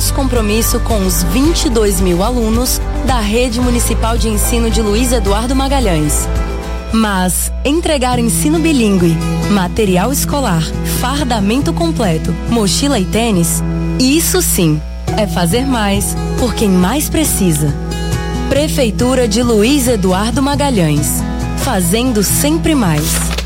nosso compromisso com os 22 mil alunos da Rede Municipal de Ensino de Luiz Eduardo Magalhães. Mas entregar ensino bilíngue, material escolar, fardamento completo, mochila e tênis, isso sim é fazer mais por quem mais precisa. Prefeitura de Luiz Eduardo Magalhães, fazendo sempre mais.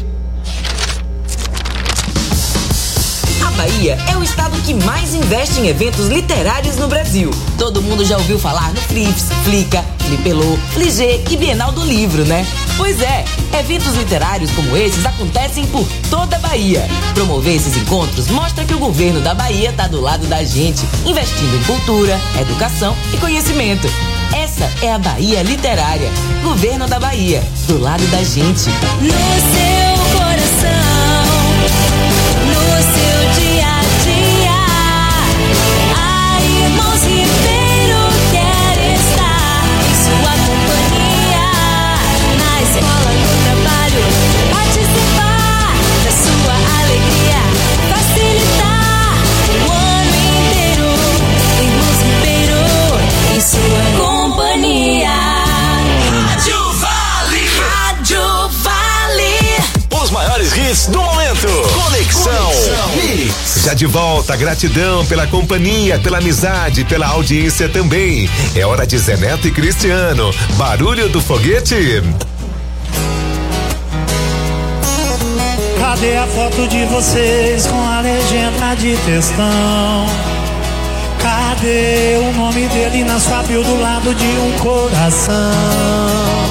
Bahia é o estado que mais investe em eventos literários no Brasil. Todo mundo já ouviu falar no Flips, Flica, Flipelô, Fligê e Bienal do Livro, né? Pois é, eventos literários como esses acontecem por toda a Bahia. Promover esses encontros mostra que o governo da Bahia está do lado da gente, investindo em cultura, educação e conhecimento. Essa é a Bahia Literária. Governo da Bahia, do lado da gente. No seu coração, no seu dia a dia, a Irmãos Ribeiro quer estar em sua companhia, na escola, no trabalho, participar da sua alegria, facilitar o ano inteiro. Irmãos Ribeiro em sua companhia. Rádio Vale. Rádio Vale. Os maiores hits do momento. Conexão Mix. Já de volta, gratidão pela companhia, pela amizade, pela audiência também. É hora de Zé Neto e Cristiano. Barulho do foguete. Cadê a foto de vocês com a legenda de textão? Cadê o nome dele na sua bio do lado de um coração?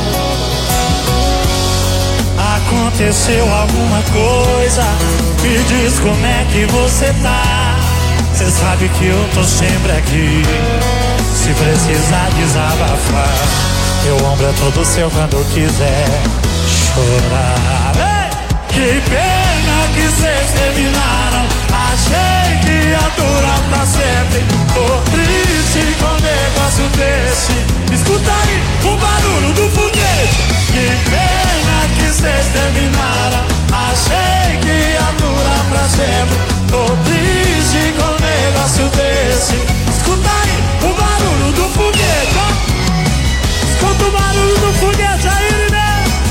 Aconteceu alguma coisa? Me diz como é que você tá. Cê sabe que eu tô sempre aqui, se precisar desabafar. Meu ombro é todo seu quando quiser chorar. Ei! Que pena que cês terminaram. Achei que ia durar pra sempre. Tô triste com um negócio desse. Escuta aí o barulho do foguete. Que pena que cês terminaram. Achei que ia durar pra sempre. Tô triste com um negócio desse. Escuta aí o barulho do foguete, ó. Escuta o barulho do foguete aí, né?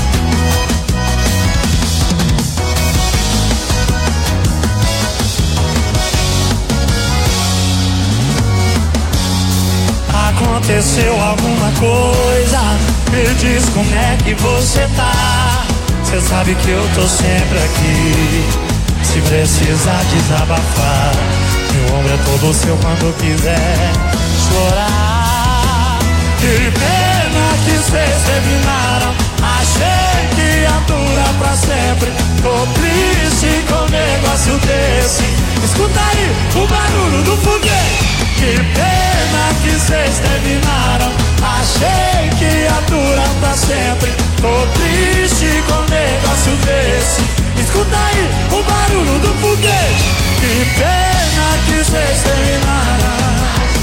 Aconteceu alguma coisa? Me diz como é que você tá. Cê sabe que eu tô sempre aqui, se precisar desabafar. Meu ombro é todo seu quando quiser chorar. Que pena que cês terminaram. Achei que ia durar pra sempre. Tô triste com um negócio desse. Escuta aí o barulho do foguete. Que pena que cês terminaram. Achei que ia durar pra sempre. Tô triste com um negócio desse. Escuta aí o barulho do foguete. Que pena que cês terminaram.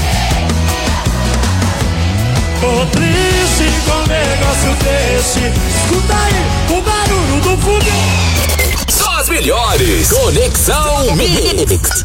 Tô triste com um negócio desse. Escuta aí o barulho do foguete. Só as melhores. Conexão Mix.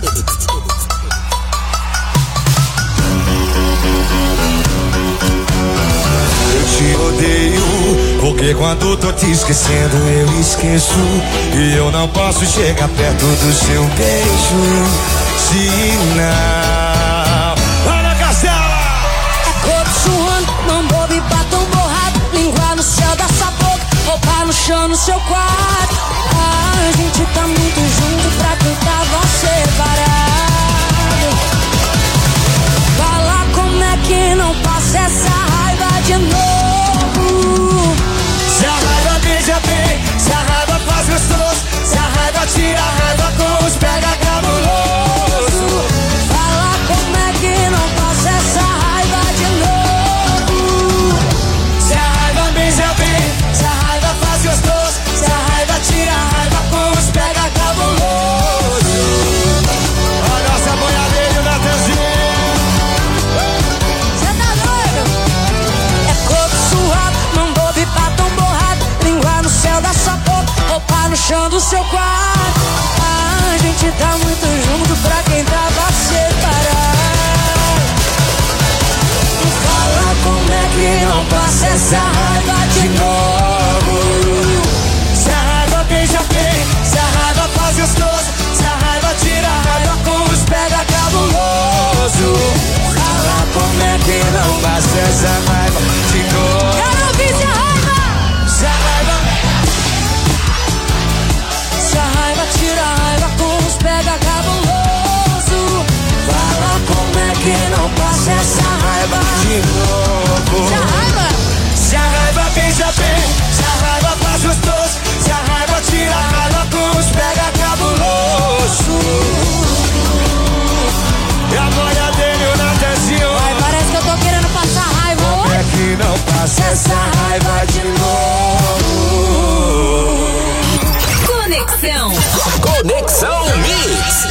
Eu te odeio, porque quando tô te esquecendo eu esqueço. E eu não posso chegar perto do seu beijo. Se não. Ana Castela! É corpo suando, não bobe, batom borrado, língua no céu da sua boca, roupa no chão no seu quarto. A gente tá muito junto pra quem tava separado. Fala como é que não passa essa raiva de novo. Se a raiva beija bem, se a raiva faz gostoso, se a raiva tira a raiva com os pega cabuloso. Fala como é que não passa essa raiva de novo. Se a raiva beija bem, se a raiva faz gostoso, se a raiva tira a raiva com os pega passa essa raiva de novo. Se a raiva beija bem, se a raiva faz gostoso, se a raiva tira a raiva com os pega cabuloso. Fala como é que não passa essa raiva de novo. Quero ouvir se a raiva. Se a raiva, se a raiva tira a raiva com os pega cabuloso. Fala como é que não passa essa raiva de novo. Se a raiva, se a raiva beija bem, se a raiva faz gostoso, se a raiva tira a raiva com os pega cabuloso. E a boia dele na tezinho. Ai, parece que eu tô querendo passar raiva hoje. Como é que não passa essa raiva de novo? Conexão. Conexão Mix.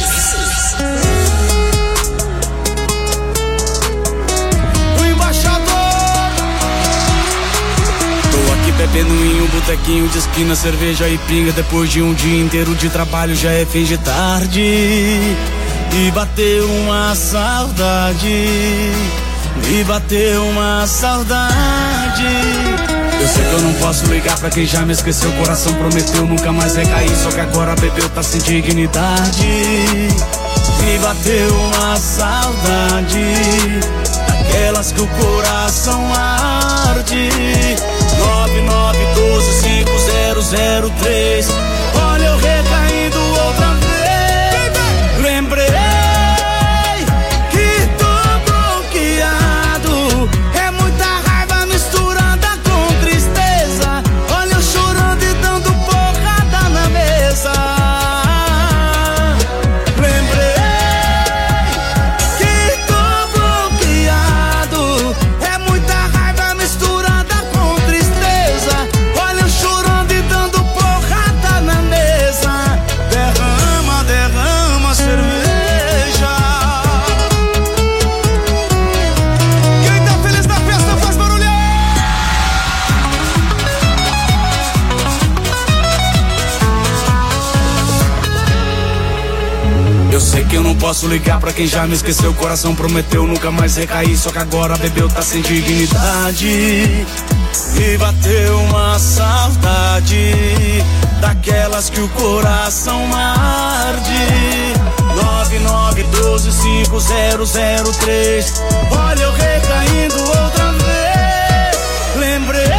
Bebendo em um botequinho de esquina, cerveja e pinga. Depois de um dia inteiro de trabalho já é fim de tarde. E bateu uma saudade, e bateu uma saudade. Eu sei que eu não posso ligar pra quem já me esqueceu. O coração prometeu nunca mais recair, só que agora bebeu, tá sem dignidade. E bateu uma saudade, aquelas que o coração arde. 99125003. Olha eu recaindo outra vez. Lembrei que tô bloqueado. É muita raiva misturada com tristeza. Olha eu chorando e dando porrada na mesa. Lembrei que tô bloqueado. É muita raiva misturada com tristeza. Olha eu chorando e dando porrada na mesa. Derrama, derrama cerveja. Quem tá feliz na festa faz barulho. Eu sei que eu não posso ligar pra quem já me esqueceu. O coração prometeu nunca mais recair, só que agora bebeu, tá sem dignidade. E bateu uma saudade, daquelas que o coração arde. 99125003. Olha eu recaindo outra vez. Lembrei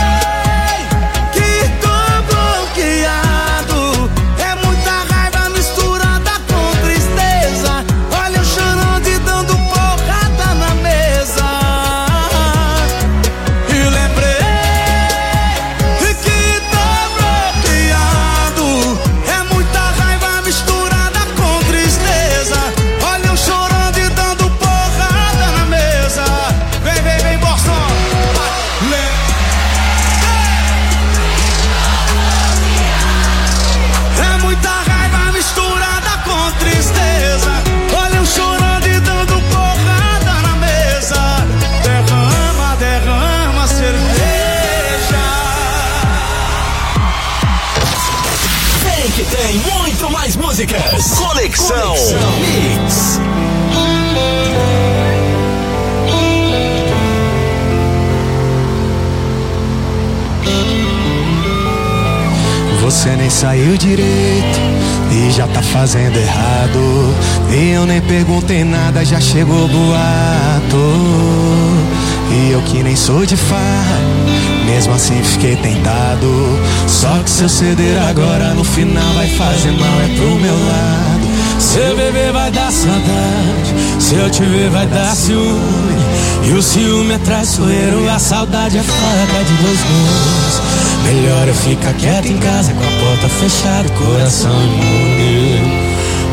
que tô bloqueado. É muita raiva misturada com tristeza. Olha eu chorando e dando porrada na mesa. E lembrei que tô bloqueado. É muita raiva misturada com tristeza. Olha eu chorando e dando porrada na mesa. Vem, vem, vem, Boston. É muita raiva misturada com tristeza. Olha eu chorando e dando porrada na mesa. Derrama, derrama cerveja. Vem que tem muito mais músicas. Conexão Mix. Você nem saiu direito e já tá fazendo errado. E eu nem perguntei nada, já chegou boato. E eu que nem sou de farra, mesmo assim fiquei tentado. Só que se eu ceder agora, no final vai fazer mal, é pro meu lado. Se eu beber vai dar saudade, se eu te ver vai dar ciúme. E o ciúme é traiçoeiro, a saudade é faca de dois gumes. Melhor eu ficar quieto em casa, com a porta fechada, coração imune.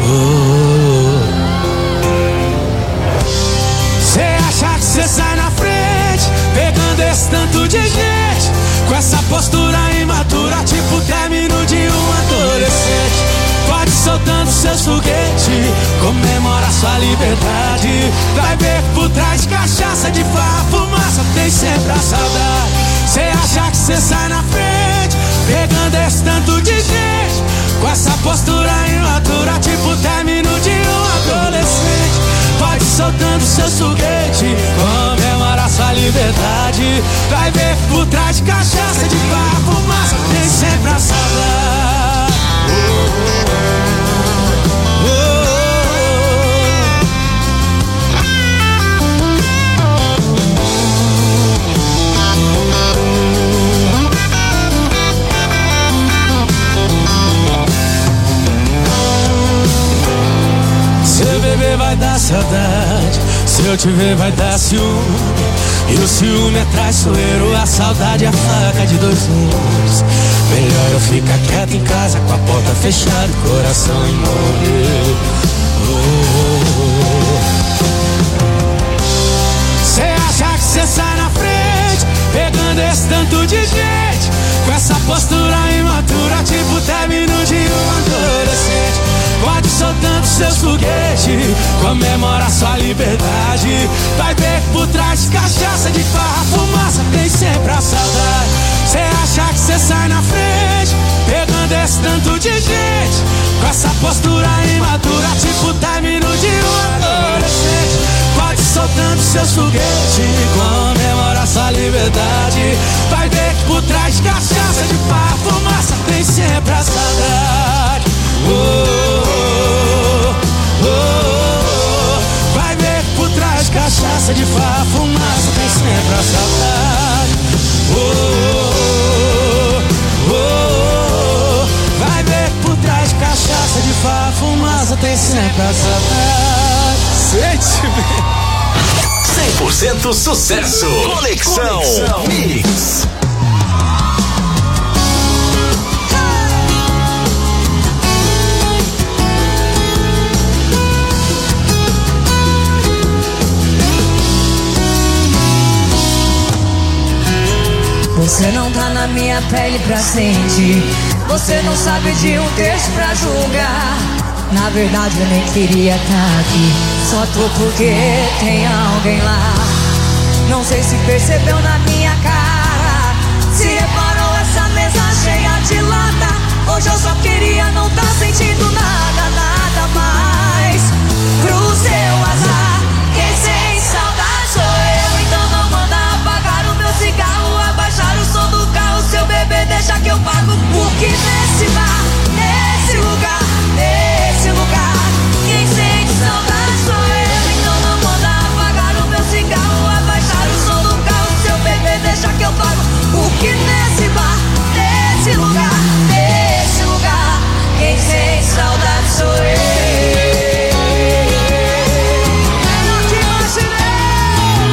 Cê acha que cê sai na frente, pegando esse tanto de gente, com essa postura imatura, tipo término de um adolescente. Pode soltando seus foguetes, comemora sua liberdade. Vai ver por trás de cachaça, de farra, fumaça, tem sempre a saudade. Cê acha que cê sai na frente, pegando esse tanto de gente, com essa postura imatura, tipo término de um adolescente. Pode soltando seus foguetes, comemora sua liberdade. Vai ver por trás de cachaça, de barra, fumaça, tem sempre a saudade. Se eu beber vai dar saudade, se eu te ver vai dar ciúme. E o ciúme é traiçoeiro, a saudade é a faca de dois gumes. Melhor eu ficar quieto em casa, com a porta fechada e coração imóvel. Cê acha que cê sai na frente, pegando esse tanto de gente, com essa postura imatura, tipo término de um adolescente. Pode soltando seus foguetes, comemora sua liberdade. Vai ver que por trás de cachaça, de farra, fumaça, tem sempre a saudade. Cê acha que cê sai na frente, pegando esse tanto de gente, com essa postura imatura, tipo término de um adolescente. Pode soltando seus foguetes, comemora sua liberdade. Vai ver que por trás de cachaça, de farra, fumaça, tem sempre a saudade. Vai ver que por trás de cachaça, de farra, fumaça, tem sempre a saudade. Vai ver que por trás de cachaça, de farra, fumaça, tem sempre a saudade. Sentimento 100% sucesso. Conexão Mix. Você não tá na minha pele pra sentir, você não sabe de um texto pra julgar. Na verdade eu nem queria tá aqui, só tô porque tem alguém lá. Não sei se percebeu na minha cara, se reparou essa mesa cheia de lata. Hoje eu só queria não tá sentindo nada, nada mais. Pro seu azar, quem sem saudade sou eu. Então não manda apagar o meu cigarro, abaixar o som do carro. Seu bebê deixa que eu pago, porque nesse bar, nesse lugar, quem sente saudade sou eu. Então não manda apagar o meu cigarro, abaixar o som do carro. Seu bebê deixa que eu pago, porque nesse bar, nesse lugar, quem sente saudade sou eu. Melhor que imaginei.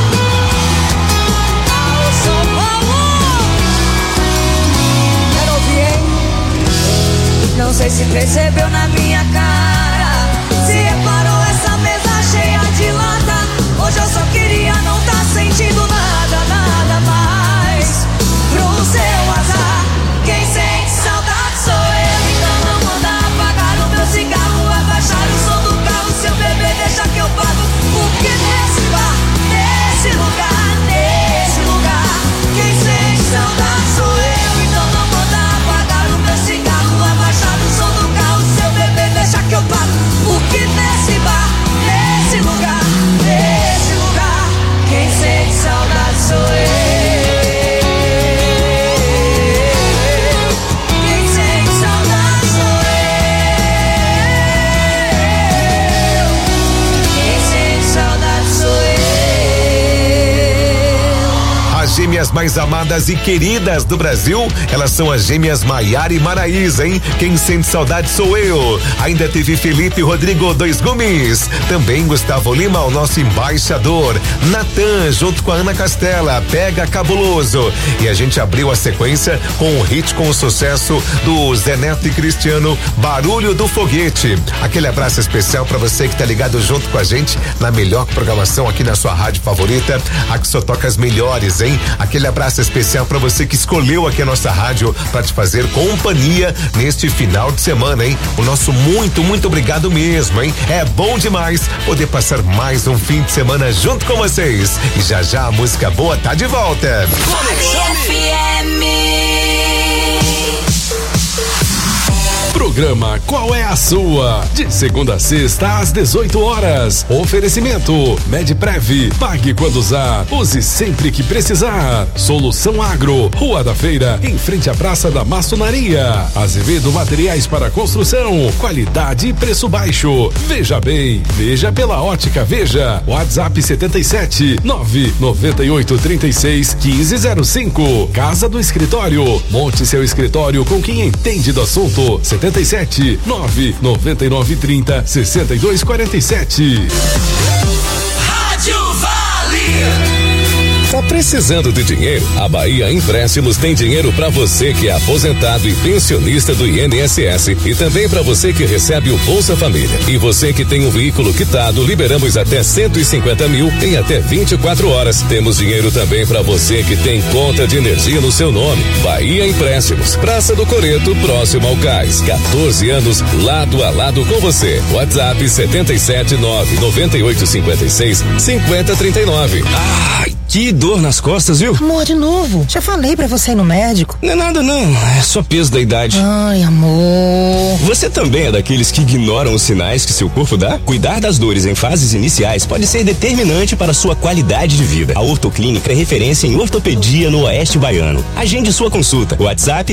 Alô, São Paulo. Quero ouvir, hein? Não sei se percebeu na minha cara, se reparou essa mesa cheia de lata. Hoje eu só queria não tá sentindo nada, nada mais. Pro seu azar, quem sente saudade sou eu. Então não manda apagar o meu cigarro, abaixar o som do carro. Seu bebê deixa que eu pago, porque nesse bar, nesse lugar, quem sente saudade sou eu. Então não manda apagar o meu cigarro, abaixar o som do carro. Seu bebê deixa que eu pago, porque nesse bar, nesse lugar, quem sente saudade sou eu. Quem sente saudade sou eu. Quem sente saudade sou eu. As gêmeas mais amadas e queridas do Brasil, elas são as gêmeas Maiara e Maraísa, hein? Quem sente saudade sou eu. Ainda teve Felipe Rodrigo Dois Gumes, também Gustavo Lima, o nosso embaixador, Natan, junto com a Ana Castela, Pega Cabuloso. E a gente abriu a sequência com o hit com o sucesso do Zé Neto e Cristiano, Barulho do Foguete. Aquele abraço especial pra você que tá ligado junto com a gente na melhor programação aqui na sua rádio favorita, a que só toca as melhores, hein? Aquele abraço especial pra você que escolheu aqui a nossa rádio pra te fazer companhia neste final de semana, hein? O nosso muito obrigado mesmo, hein? É bom demais poder passar mais um fim de semana junto com vocês. E já já a música boa tá de volta. Conexão FM. Programa Qual é a Sua? De segunda a sexta às 18 horas. Oferecimento Medprev. Pague quando usar. Use sempre que precisar. Solução Agro. Rua da Feira, em frente à Praça da Maçonaria. Azevedo Materiais para Construção. Qualidade e preço baixo. Veja bem. Veja pela Ótica Veja. WhatsApp 77 998 36 1505. Casa do Escritório. Monte seu escritório com quem entende do assunto. 77 999 30 62 47. Rádio Vale. Tá precisando de dinheiro? A Bahia Empréstimos tem dinheiro para você que é aposentado e pensionista do INSS e também para você que recebe o Bolsa Família. E você que tem um veículo quitado, liberamos até 150 mil em até 24 horas. Temos dinheiro também para você que tem conta de energia no seu nome. Bahia Empréstimos, Praça do Coreto, próximo ao Cais. 14 anos, lado a lado com você. WhatsApp 77 998 56 50 39. Ai, que dor nas costas, viu? Amor, de novo. Já falei pra você ir no médico. Não é nada não, é só peso da idade. Ai, amor. Você também é daqueles que ignoram os sinais que seu corpo dá? Cuidar das dores em fases iniciais pode ser determinante para sua qualidade de vida. A Ortoclínica é referência em ortopedia no Oeste Baiano. Agende sua consulta. WhatsApp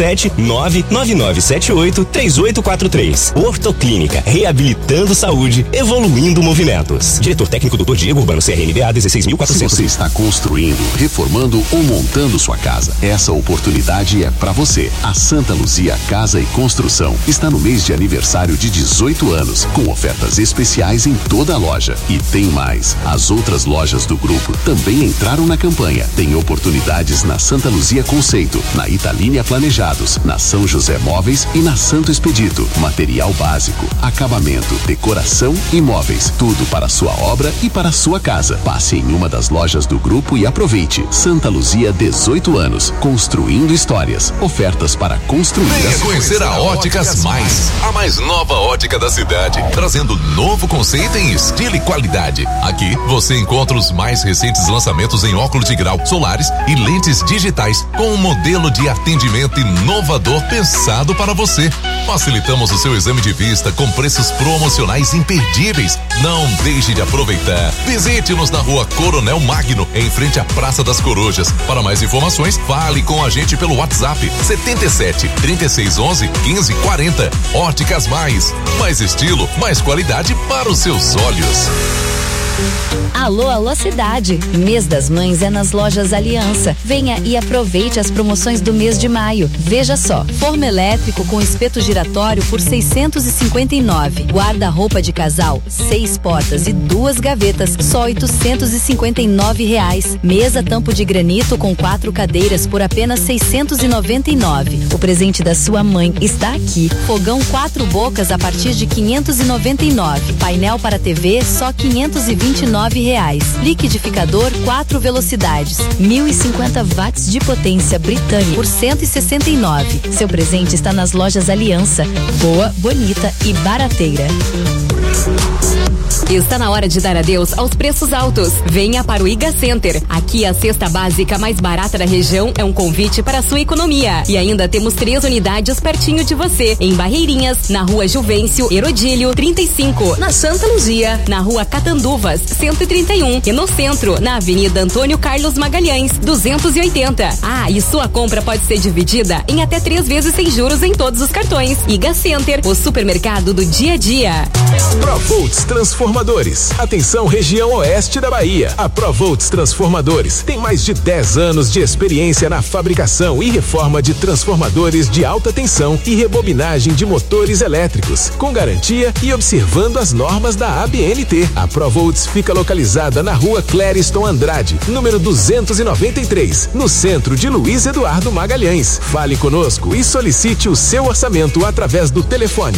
77999783843. Ortoclínica, reabilitando saúde, evoluindo movimentos. Diretor técnico Dr. Diego Urbano, CRMBA 16.400. Você está construindo, reformando ou montando sua casa. Essa oportunidade é para você. A Santa Luzia Casa e Construção está no mês de aniversário de 18 anos, com ofertas especiais em toda a loja. E tem mais. As outras lojas do grupo também entraram na campanha. Tem oportunidades na Santa Luzia Conceito, na Italínia Planejados, na São José Móveis e na Santo Expedito. Material básico, acabamento, decoração e móveis. Tudo para a sua obra e para a sua casa. Passe em uma das lojas do grupo e aproveite. Santa Luzia, 18 anos, construindo histórias. Ofertas para construir. Venha conhecer a Óticas Mais, a mais nova ótica da cidade, trazendo novo conceito em estilo e qualidade. Aqui você encontra os mais recentes lançamentos em óculos de grau, solares e lentes digitais, com um modelo de atendimento inovador pensado para você. Facilitamos o seu exame de vista com preços promocionais imperdíveis. Não deixe de aproveitar. Visite-nos na Rua Coronel Magno, em frente à Praça das Corujas. Para mais informações, fale com a gente pelo WhatsApp 77 3611 1540. Óticas Mais. Mais estilo, mais qualidade para os seus olhos. Alô, alô cidade, mês das mães é nas lojas Aliança. Venha e aproveite as promoções do mês de maio. Veja só, forno elétrico com espeto giratório por 659. Guarda-roupa de casal, 6 portas e 2 gavetas, só R$859. Mesa tampo de granito com 4 cadeiras por apenas 699. O presente da sua mãe está aqui. Fogão 4 bocas a partir de 599. Painel para TV só R$529. Liquidificador 4 velocidades, 1050 watts de potência britânica por 169. Seu presente está nas lojas Aliança. Boa, bonita e barateira. Está na hora de dar adeus aos preços altos. Venha para o Iga Center. Aqui a cesta básica mais barata da região é um convite para a sua economia. E ainda temos 3 unidades pertinho de você. Em Barreirinhas, na Rua Juvencio Herodílio 35. Na Santa Luzia, na Rua Catanduvas 131. E no centro, na Avenida Antônio Carlos Magalhães 280. Ah, e sua compra pode ser dividida em até 3 vezes sem juros em todos os cartões. Iga Center, o supermercado do dia a dia. ProVolts Transformadores. Atenção, região oeste da Bahia. A ProVolts Transformadores tem mais de 10 anos de experiência na fabricação e reforma de transformadores de alta tensão e rebobinagem de motores elétricos, com garantia e observando as normas da ABNT. A ProVolts fica localizada na Rua Clériston Andrade, número 293, no centro de Luiz Eduardo Magalhães. Fale conosco e solicite o seu orçamento através do telefone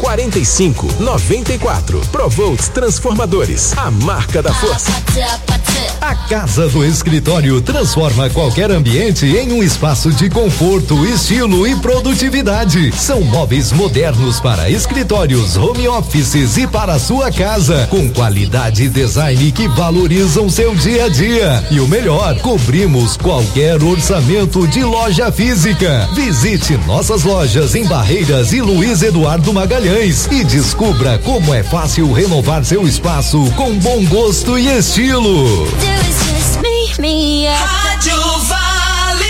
77999684594. ProVolts Transformadores, a marca da força. A Casa do Escritório transforma qualquer ambiente em um espaço de conforto, estilo e produtividade. São móveis modernos para escritórios, home offices e para a sua casa, com qualidade e design que valorizam seu dia a dia. E o melhor, cobrimos qualquer orçamento de loja física. Visite nossas lojas em Barreiras e Luiz Eduardo Magalhães e descubra como é fácil renovar seu espaço com bom gosto e estilo. Rádio Vale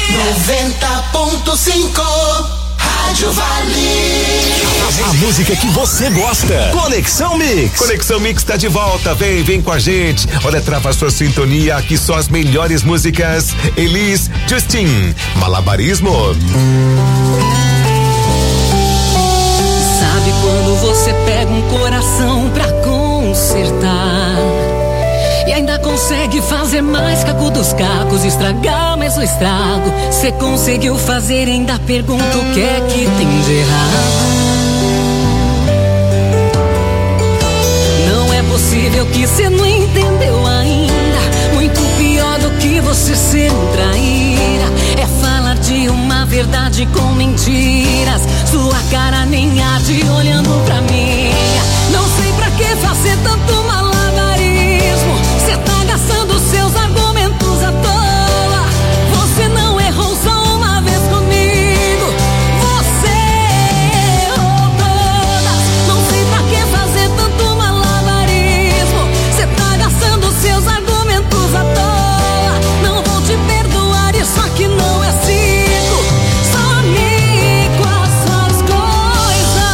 90.5. Rádio Vale. A música que você gosta. Conexão Mix. Conexão Mix tá de volta. Vem com a gente. Olha, trava a sua sintonia. Aqui só as melhores músicas. Elis, Justin, Malabarismo. Sabe quando você pega um coração pra consertar e ainda consegue fazer mais caco dos cacos, estragar mais o estrago. Cê conseguiu fazer, ainda pergunta o que é que tem de errado. Não é possível que cê não entendeu ainda. Muito pior do que você ser um traíra é falar de uma verdade com mentiras. Sua cara nem arde olhando pra mim. Não sei pra que fazer tanto malabarismo. Cê tá gastando seus argumentos à toa. Você não errou só uma vez comigo. Você errou todas. Não sei pra que fazer tanto malabarismo. Cê tá gastando seus argumentos à toa. Não vou te perdoar, isso aqui não é circo. Some com as suas coisas.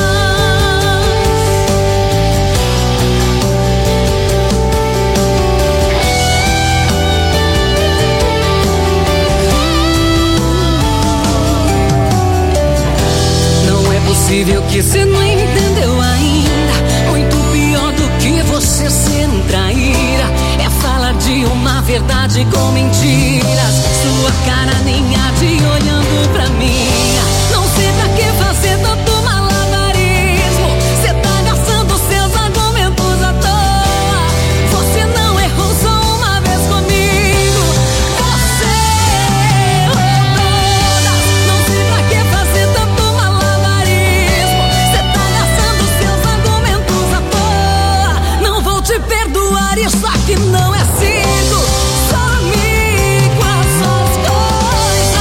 Não é possível que você não entendeu ainda. Muito pior do que você ser um traíra é falar de uma verdade com mentiras. Sua cara nem arde olhando pra mim. Não sei pra que fazer tanto malabarismo. Cê tá gastando seus argumentos à toa. Você não errou só uma vez comigo. Você errou todas. Não sei pra que fazer tanto malabarismo. Cê tá gastando seus argumentos à toa. Não vou te perdoar, isso aqui não é circo. Some com as suas coisas.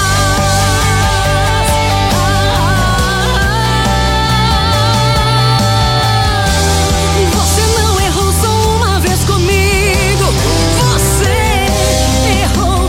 Você não errou só uma vez comigo. Você errou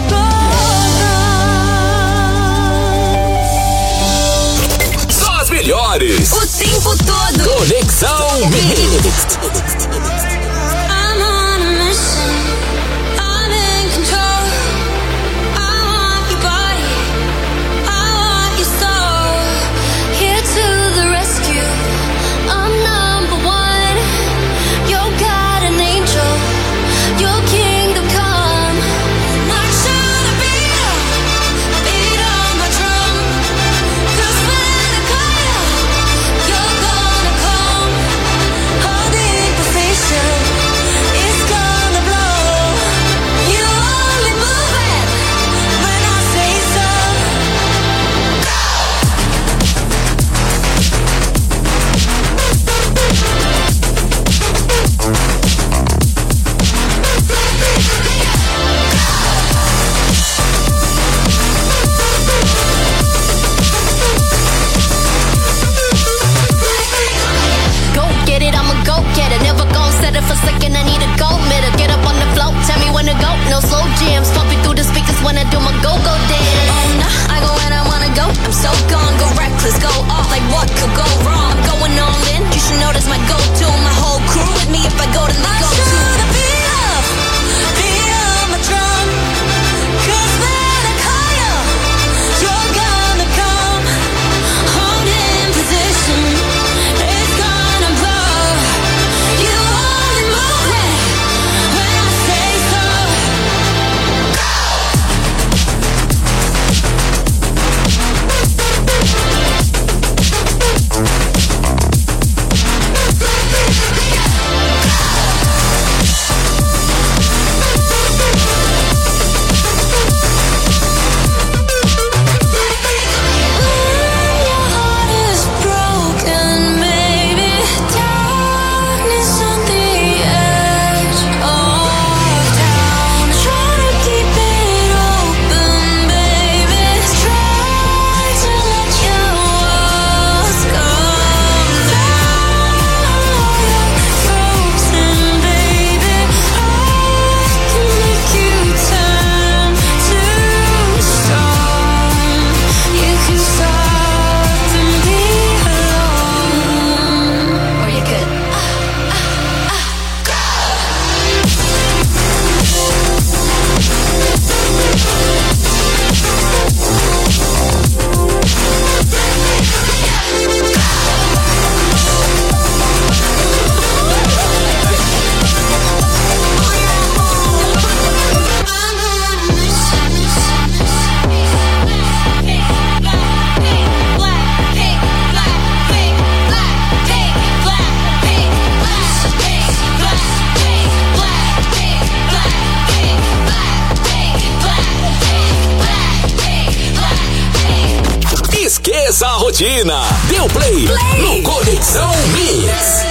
todas. Só as melhores. O tempo todo. Conexão Mix. I'm on a mission. I'm in control. I want your body. I want your soul. Here to the rescue. I'm number one. You're God an angel. Your kingdom come. Not trying to beat on my drum. 'Cause when I call you, you're gonna come. Holding position. It's gonna blow. You only move it when I say so. Go get it, I'm a go getter. Never gon' settle for second. I need a gold medal. Get up on the floor, tell me when to go. No slow jams, pumping through the speakers when I do my go-go dance. Oh nah, I go when I wanna go. I'm so gone, go reckless, go off like what could go wrong. I'm going all in. You should know that's my go-to. My whole crew with me if I go to the go-to. Beat up my drum. 'Cause when I call you, you're gonna come. Hold in position. It's gonna blow. You only move it when I say so. rotina. Deu play no Conexão Mix.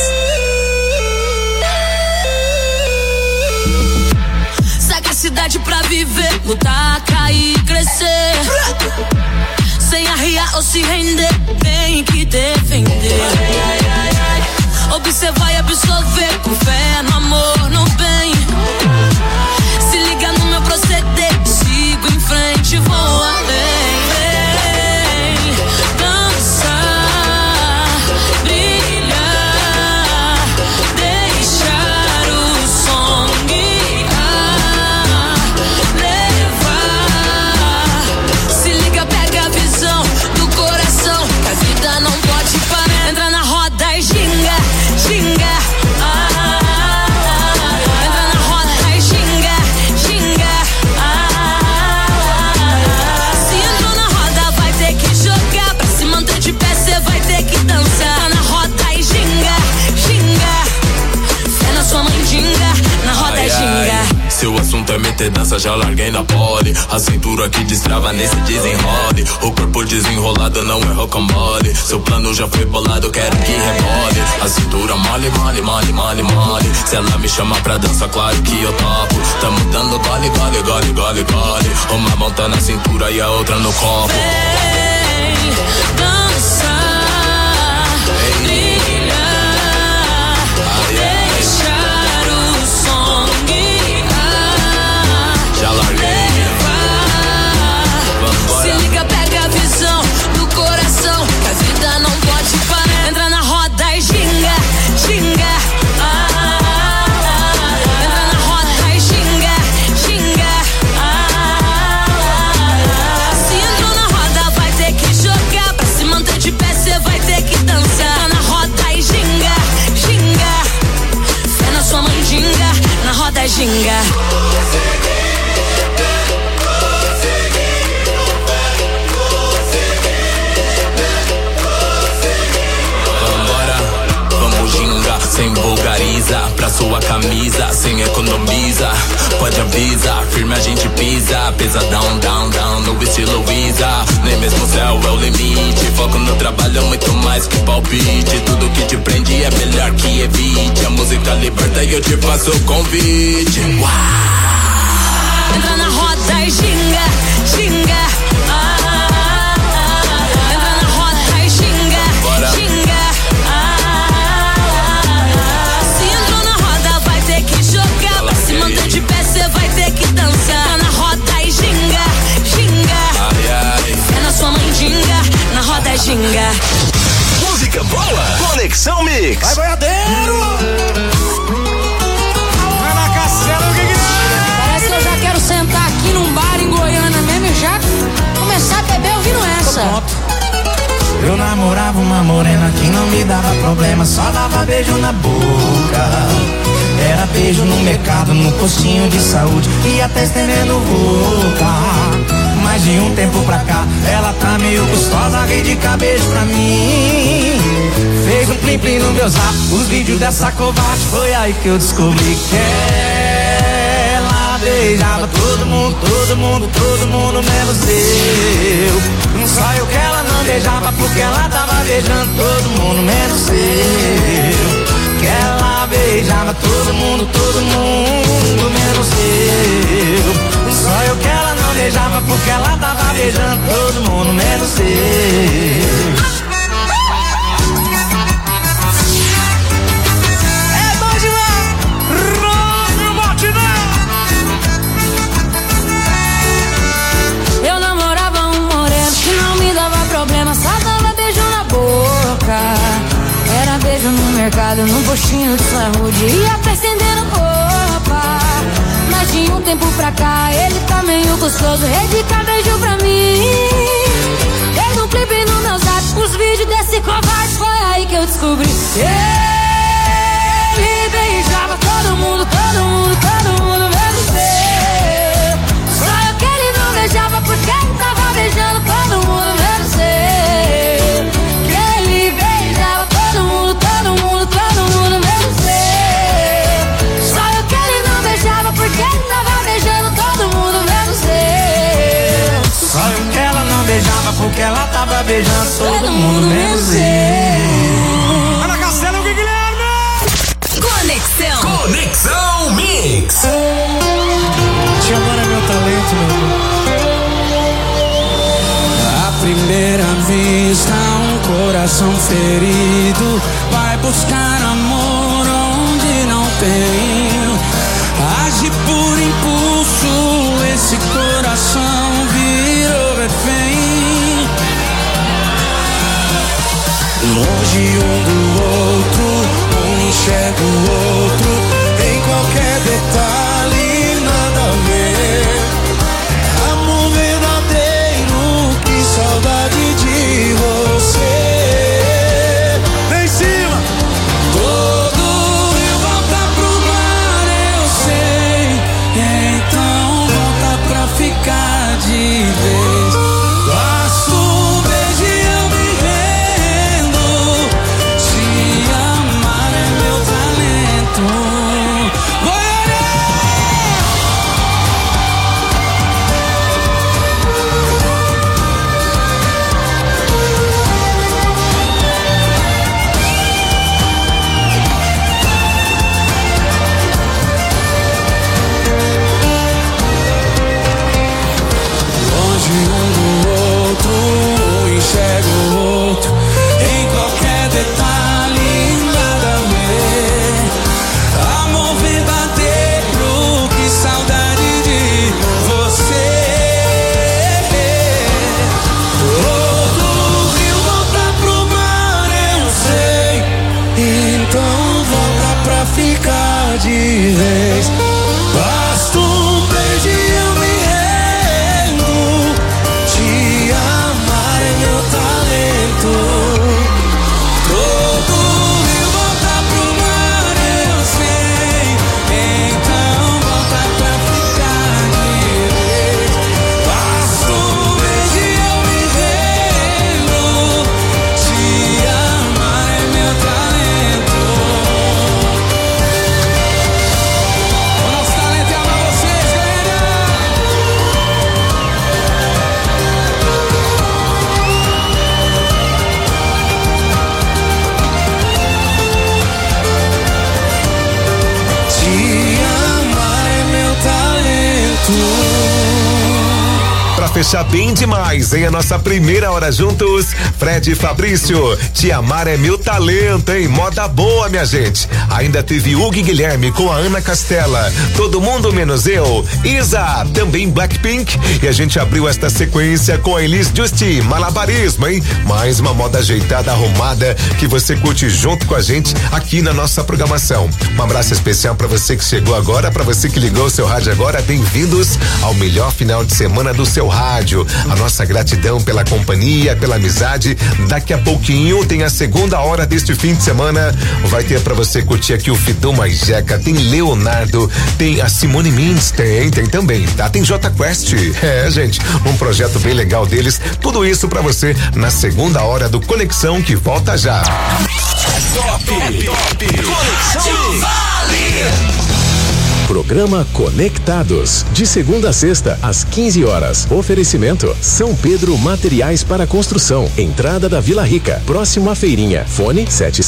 Sagacidade pra viver, lutar, cair, crescer. Sem arriar ou se render, tem que defender. Observar e absorver, com fé no amor, no bem. Se liga no meu proceder, sigo em frente, vou além. Dançar, brilhar, deixar o som guiar, levar. Se liga, pega a visão do coração, que a vida não pode parar. Entra na roda e ginga, ginga. Entra na roda e ginga, ginga. Se entrou na roda, vai ter que jogar. Pra se manter de pé, cê vai ter que dançar. Entra na roda e ginga, ginga. Fé na sua mandinga, na roda e ginga. Se o assunto é meter dança, já larguei na pole. A cintura que destrava nesse desenrole. O corpo desenrolado não é rocambole. Seu plano já foi bolado, quero que rebole. A cintura mole, mole, mole, mole, mole. Se ela me chama pra dança, claro que eu topo. Tamo dando gole, gole, gole, gole, gole. Uma mão tá na cintura e a outra no copo. Vem dançar, brilhar, deixar o som guiar, já larguei. Se liga, pega a visão do coração, que a vida não pode parar. Entra na roda e ginga, ginga. Entra na roda e ginga, ginga. Se entrou na roda, vai ter que jogar. Pra se manter de pé, cê vai ter que dançar. Entra na roda e ginga, ginga. Fé na sua mandinga, na roda e ginga. Sem vulgariza, pra sua camisa, sem economiza, pode avisar, firme a gente pisa, pesadão, down, down, no estilo Visa, nem mesmo o céu é o limite, foco no trabalho muito mais que palpite, tudo que te prende é melhor que evite, a música liberta e eu te faço o convite. Uau! Entra na roda e ginga, ginga. Entra na roda e ginga, ginga. Se manter de pé, cê vai ter que dançar. Na roda e ginga, ginga. É na sua mandinga, na roda e ginga. Música boa, Conexão Mix. Vai, boiadeiro! Vai na cacela, o que que é? Parece que eu já quero sentar aqui num bar em Goiânia mesmo e já começar a beber ouvindo essa. Eu namorava uma morena que não me dava problema, só dava beijo na boca. Era beijo no mercado, no postinho de saúde e até estendendo boca. Mas de um tempo pra cá, ela tá meio gostosa, rei de beijo pra mim. Fez um plim-plim no meu zap, os vídeos dessa covarde. Foi aí que eu descobri que ela beijava todo mundo, todo mundo, todo mundo menos eu. Só eu que ela não beijava porque ela tava beijando todo mundo menos eu. Que ela beijava todo mundo, menos eu. Só eu que ela não beijava porque ela tava beijando todo mundo, menos eu. É bom demais, Rock Batidão. Eu namorava um moreno que não me dava problema, só dava beijo na boca. Era beijo no mercado, num postinho de saúde e até estendendo roupa. Mas de um tempo pra cá, ele tá meio gostoso, dedica beijo pra mim. Fez um clipe no meu zap, os vídeos desse covarde. Foi aí que eu descobri. Ele beijava todo mundo, todo mundo, todo mundo, menos eu. Só eu que ele não beijava porque ele tava beijando todo mundo, menos eu. Que ele beijava todo mundo, todo mundo, todo mundo, menos eu. Só eu que ele não beijava porque ele tava beijando todo mundo, menos eu. Só eu que ela não beijava porque ela tava pra beijar todo mundo menos eu. Ana Castela e o Guilherme. Conexão Mix. Te amar é meu talento, meu amor. À primeira vista, um coração ferido vai buscar amor onde não tem. Age por impulso, esse coração virou refém. Longe um do outro, um enxerga o outro, em qualquer detalhe, nada a ver. Amor verdadeiro, que saudade de você. Vem em cima! Todo rio volta pro mar, eu sei. Então volta pra ficar de vez. Basta um beijo e eu me rendo. Te amar é meu talento. De vez, basta um beijo e eu me rendo. Te amar é meu talento. Todo rio volta pro mar, eu sei. Então volta pra ficar de vez. Basta um beijo e eu me rendo. Te amar é meu talento. Pra fechar bem demais, hein? A nossa primeira hora juntos, Fred e Fabrício, Te Amar é Meu Talento, hein? Moda boa, minha gente. Ainda teve Hugo e Guilherme com a Ana Castela, Todo Mundo Menos Eu, Isa, também Blackpink, e a gente abriu esta sequência com a Elis Justi, Malabarismo, hein? Mais uma moda ajeitada, arrumada, que você curte junto com a gente aqui na nossa programação. Um abraço especial pra você que chegou agora, pra você que ligou o seu rádio agora, bem-vindos ao melhor final de semana do seu rádio. A nossa gratidão pela companhia, pela amizade. Daqui a pouquinho tem a segunda hora deste fim de semana. Vai ter pra você curtir aqui o Fidão Maijeca, tem Leonardo, tem a Simone Mendes, tem também, tá? Tem J Quest. É, gente, um projeto bem legal deles. Tudo isso pra você na segunda hora do Conexão, que volta já. Top. Conexão Vale. Programa Conectados, de segunda a sexta, às 15 horas. Oferecimento: São Pedro Materiais para Construção, entrada da Vila Rica, próximo à feirinha. Fone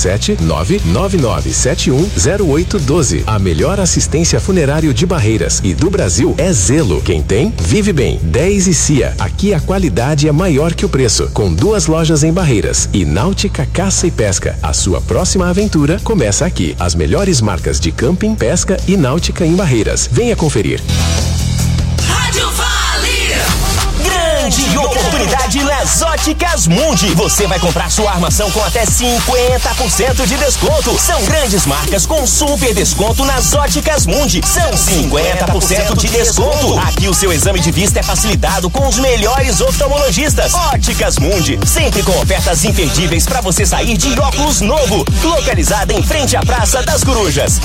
77999710812. A melhor assistência funerário de Barreiras e do Brasil é Zelo. Quem tem, vive bem. 10 e Cia. Aqui a qualidade é maior que o preço. Com 2 lojas em Barreiras. E Náutica Caça e Pesca. A sua próxima aventura começa aqui. As melhores marcas de camping, pesca e náutica em Barreiras. Venha conferir. Rádio Vale. Grande oportunidade nas Óticas Mundi. Você vai comprar sua armação com até 50% de desconto. São grandes marcas com super desconto nas Óticas Mundi. São 50% de desconto. Aqui o seu exame de vista é facilitado com os melhores oftalmologistas. Óticas Mundi, sempre com ofertas imperdíveis para você sair de óculos novo. Localizada em frente à Praça das Corujas.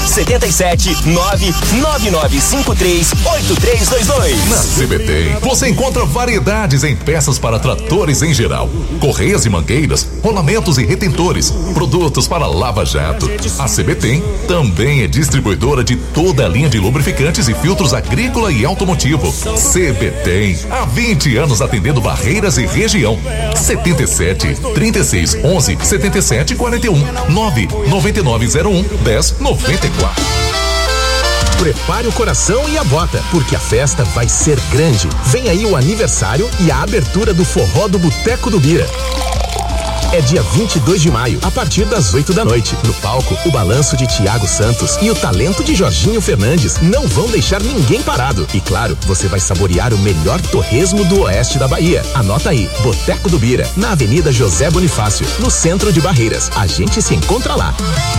77-99953-8322. Na CBT, você encontra variedades em em peças para tratores em geral, correias e mangueiras, rolamentos e retentores, produtos para lava-jato. A CBTEM também é distribuidora de toda a linha de lubrificantes e filtros agrícola e automotivo. CBTEM, há 20 anos atendendo Barreiras e região. 77 36 11 77 41 9 9901 10 94. Prepare o coração e a bota, porque a festa vai ser grande. Vem aí o aniversário e a abertura do Forró do Boteco do Bira. É dia 22 de maio, a partir das 8 da noite. No palco, o balanço de Thiago Santos e o talento de Jorginho Fernandes não vão deixar ninguém parado. E claro, você vai saborear o melhor torresmo do oeste da Bahia. Anota aí, Boteco do Bira, na Avenida José Bonifácio, no centro de Barreiras. A gente se encontra lá.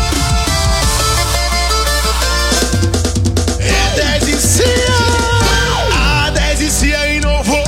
A 10 e Cia inovou.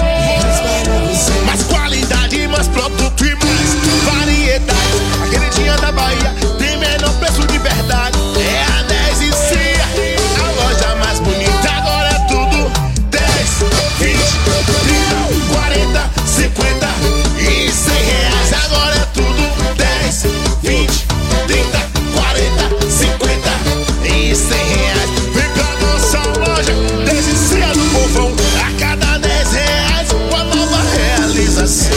Mais qualidade, mais produto e mais variedade. A queridinha da Bahia tem menor preço de verdade. É a 10 e Cia, a loja mais bonita. Agora é tudo 10, 20, 30, 40, 50 e 100 reais. Agora é tudo 10, 20, 30, 40, 50 e 100 reais. Vem pra nossa loja, 10 e Cia do povão. A cada 10 reais, uma nova realização.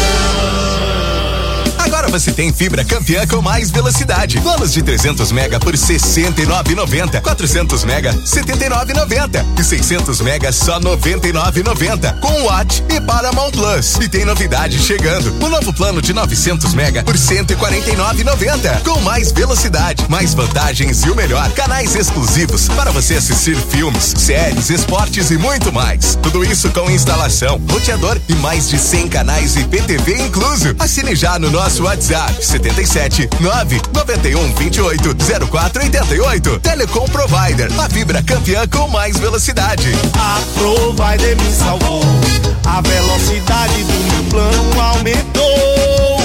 Agora você tem fibra campeã com mais velocidade. Planos de 300 mega por R$ 69,90. 400 mega, R$ 79,90. E 600 mega, só R$ 99,90. Com Watt e Paramount Plus. E tem novidade chegando. O novo plano de 900 mega por R$ 149,90. Com mais velocidade, mais vantagens e o melhor. Canais exclusivos para você assistir filmes, séries, esportes e muito mais. Tudo isso com instalação, roteador e mais de 100 canais IPTV incluso. Assine já no nosso WhatsApp 77 991 28 0488. Telecom Provider, a fibra campeã com mais velocidade. A Provider me salvou. A velocidade do meu plano aumentou.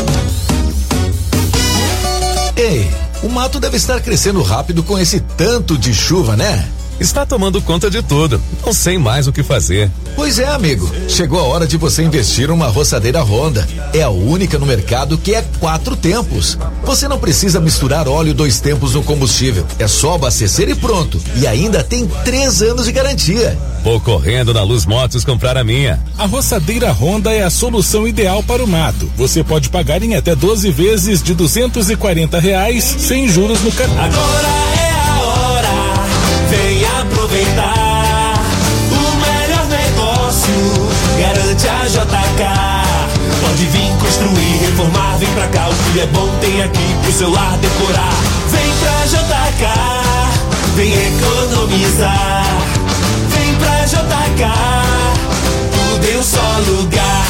Ei, o mato deve estar crescendo rápido com esse tanto de chuva, né? Está tomando conta de tudo. Não sei mais o que fazer. Pois é, amigo. Chegou a hora de você investir numa roçadeira Honda. É a única no mercado que é 4 tempos. Você não precisa misturar óleo 2 tempos no combustível. É só abastecer e pronto. E ainda tem 3 anos de garantia. Vou correndo na Luz Motos comprar a minha. A roçadeira Honda é a solução ideal para o mato. Você pode pagar em até 12 vezes de R$240 sem juros no cartão. Agora é a hora. Vem aproveitar o melhor negócio, garante a JK. Pode vir construir, reformar, vem pra cá, o que é bom tem aqui pro seu lar decorar. Vem pra JK, vem economizar. Vem pra JK, tudo em um só lugar.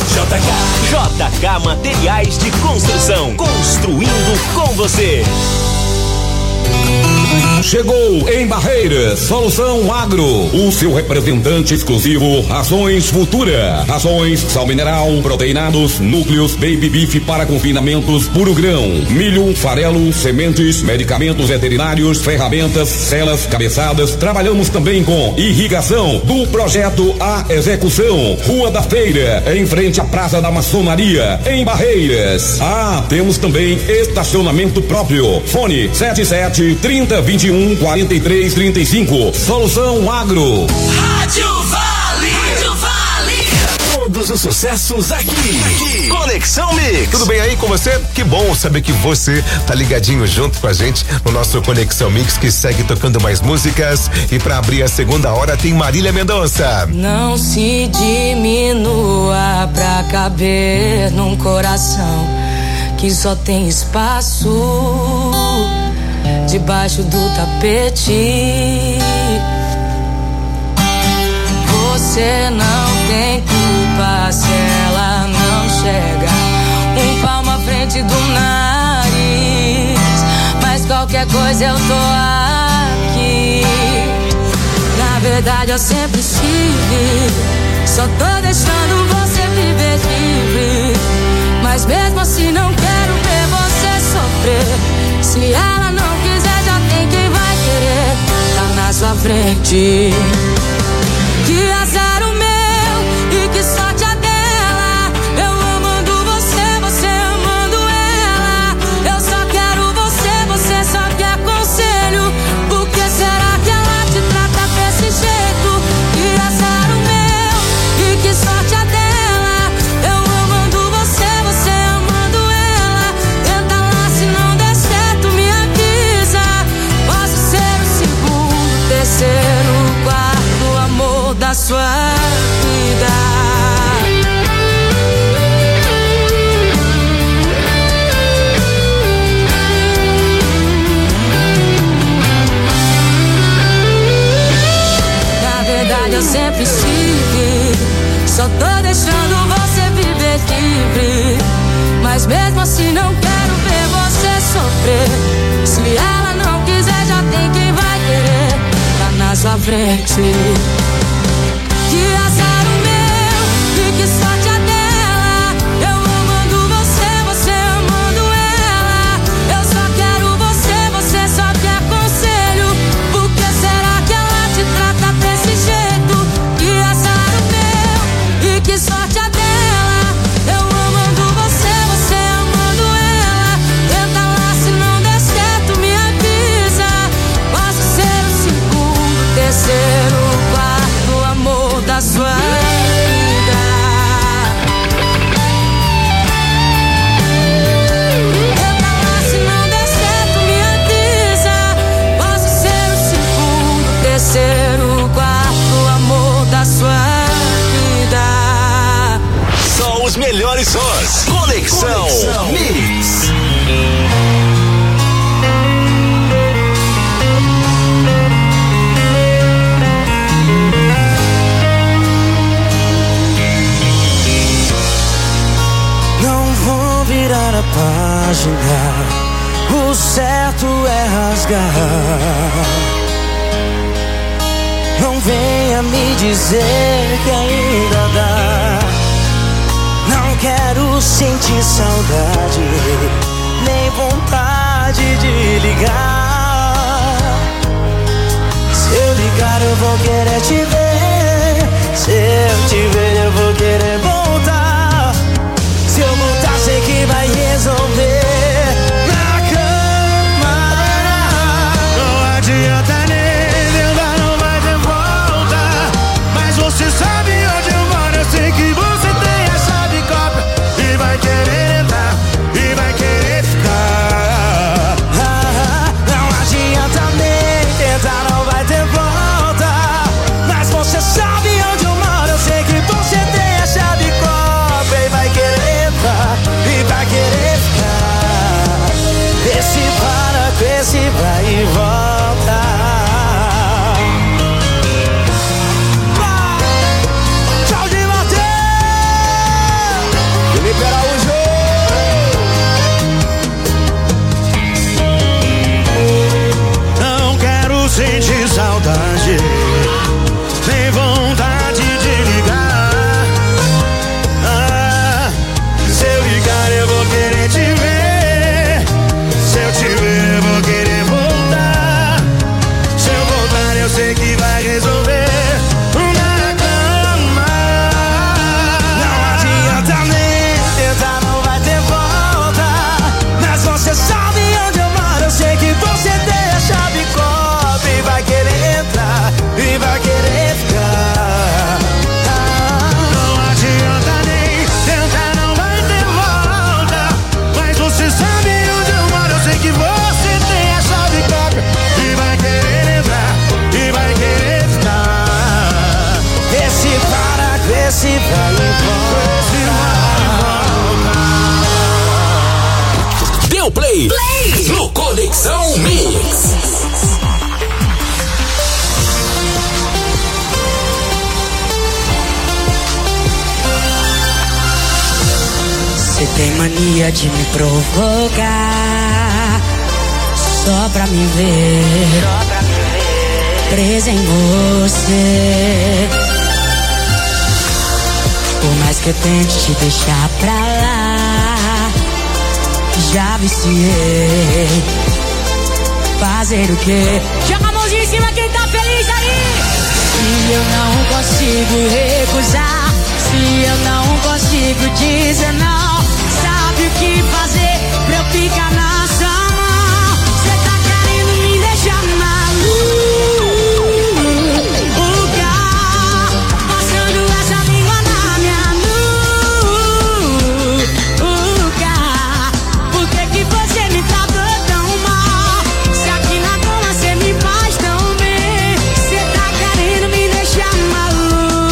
JK Materiais de Construção, construindo com você. Chegou em Barreiras, Solução Agro, o seu representante exclusivo, Rações Futura, rações, sal mineral, proteinados, núcleos, baby beef para confinamentos, puro grão, milho, farelo, sementes, medicamentos veterinários, ferramentas, celas, cabeçadas. Trabalhamos também com irrigação, do projeto à execução. Rua da Feira, em frente à Praça da Maçonaria, em Barreiras. Temos também estacionamento próprio. Fone 77 30 21 43 35. Solução Agro. Rádio Vale. Rádio Vale. Todos os sucessos aqui. Conexão Mix. Tudo bem aí com você? Que bom saber que você tá ligadinho junto com a gente no nosso Conexão Mix, que segue tocando mais músicas. E pra abrir a segunda hora tem Marília Mendonça. Não se diminua pra caber num coração que só tem espaço debaixo do tapete. Você não tem culpa se ela não chega um palmo à frente do nariz, mas qualquer coisa eu tô aqui. Na verdade eu sempre estive, só tô deixando você viver livre, mas mesmo assim não quero ver você sofrer. Se ela não quiser, já tem quem vai querer. Tá na sua frente. Que azar o meu e que sorte a dela. sua vida. Na verdade eu sempre estive, só tô deixando você viver livre. Mas mesmo assim não quero ver você sofrer. Se ela não quiser, já tem quem vai querer lá na sua frente. Que azar o meu e que sorte a dela. Eu amando você, você amando ela. Eu só quero você, você só quer conselho. Por que será que ela te trata desse jeito? Que azar o meu e que sorte a dela. Eu amando você, você amando ela. Tenta lá, se não der certo me avisa. Posso ser o segundo, terceiro, quarto amor da sua vida. Tenta lá, se não der certo me avisa. Posso ser o segundo, terceiro, quarto amor da sua vida. Só os melhores sons. Conexão Mix. Não vou virar a página, o certo é rasgar. Não venha me dizer que ainda dá. Não quero sentir saudade, nem vontade de ligar. Se eu ligar eu vou querer te ver. Se eu te ver eu vou querer voltar. Se eu voltar sei que vai resolver na cama. Não adianta nem tentar, não vai ter volta. Mas você sabe onde eu moro, eu sei que você tem a chave cópia. E vai querer entrar, e vai querer ficar. Não adianta nem tentar, não vai ter volta. Mas você sabe onde eu moro, eu sei que você tem a chave cópia. E vai querer entrar, e vai querer ficar. Esse para com esse vai e volta. Tchau de Matheus, Felipe Araújo. Não quero sentir saudade, nem vontade de ligar. Se eu ligar eu vou querer te ver. Se eu te ver eu vou querer voltar. Se eu voltar eu sei que vai resolver na cama. Não adianta nem tentar, não vai ter volta. Mas você sabe onde eu moro, eu sei que você tem a chave cópia. E vai querer entrar, e vai querer ficar. Não adianta nem tentar, não vai ter volta. Mas você sabe onde eu moro, eu sei que você tem a chave cópia. E vai querer entrar, e vai querer ficar. Esse para com esse vai e volta. Deu play no Conexão Mix. Você tem mania de me provocar, só pra me ver, presa em você. Por mais que eu tente te deixar pra lá, já viciei. Fazer o quê? Joga a mãozinha em cima quem tá feliz aí. Se eu não consigo recusar, se eu não consigo dizer não, sabe o que fazer pra eu ficar na sua mão? Cê tá querendo me deixar maluca, passando essa língua na minha nuca. Por que que você me tratou tão mal? Se aqui na cama cê me faz tão bem. Cê tá querendo me deixar maluca.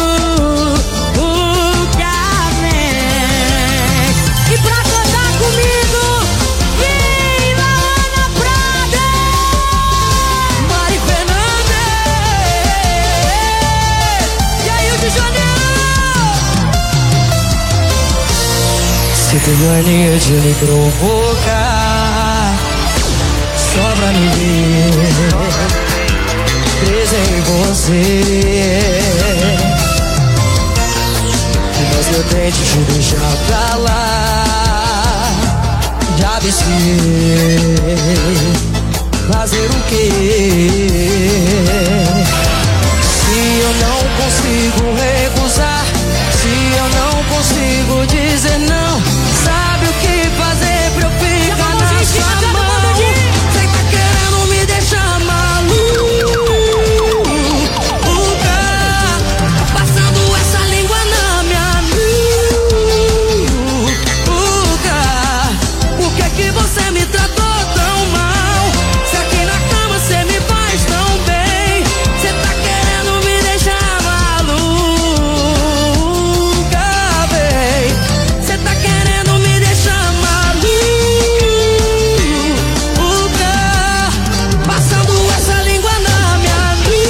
tenho mania de me provocar só pra me ver presa em você. Mas eu tento te deixar pra lá. Já viciei. Fazer o quê? Se eu não consigo recusar, se eu não consigo dizer não, sabe o que fazer pra eu ficar na sua mão? Cê tá querendo me deixar maluca, passando essa língua na minha nuca. Por que que você me tratou tão mal? Se aqui na cama cê me faz tão bem, cê tá querendo me deixar maluca, bem. Cê tá querendo me deixar maluca, passando essa língua na minha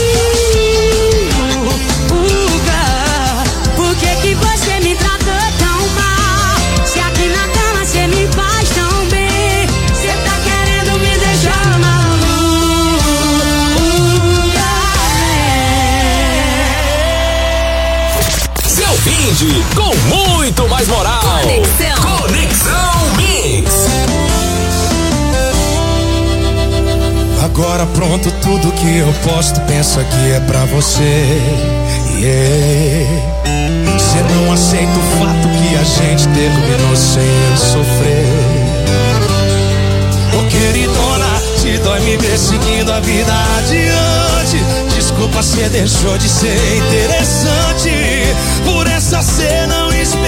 nuca. Por que que você me tratou tão mal? Se aqui na cama cê me faz tão bem, cê tá querendo me deixar maluca. Seu feed com muito mais moral. Conexão Mix. Agora pronto, tudo que eu posto, penso que é pra você. Cê não aceita o fato que a gente terminou sem eu sofrer. Ô queridona, te dói me ver seguindo a vida adiante. Desculpa, cê deixou de ser interessante. Por essa cê não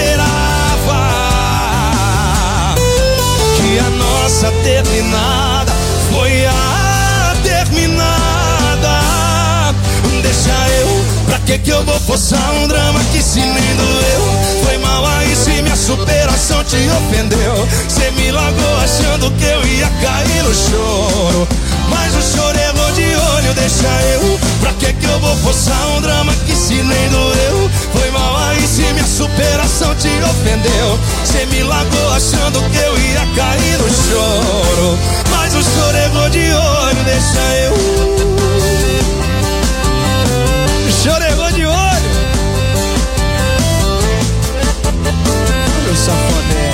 esperava que a nossa terminada foi a terminada. Deixa eu, pra que eu vou forçar um drama que se nem doeu? Foi mal aí se minha superação te ofendeu. Cê me largou achando que eu ia cair no choro, mas o choro errou de olho. Deixa eu, pra que eu vou forçar um drama que se nem doeu? Foi mal aí se minha superação te ofendeu. Cê me largou achando que eu ia cair no choro, mas o choro errou de olho. Deixa eu, o choro errou de olho. Meu safoné.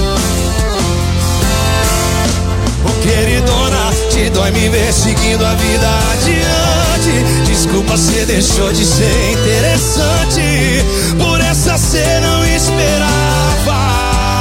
Ô queridona, te dói me ver seguindo a vida adiante. Desculpa, cê deixou de ser interessante. Por essa cê não esperava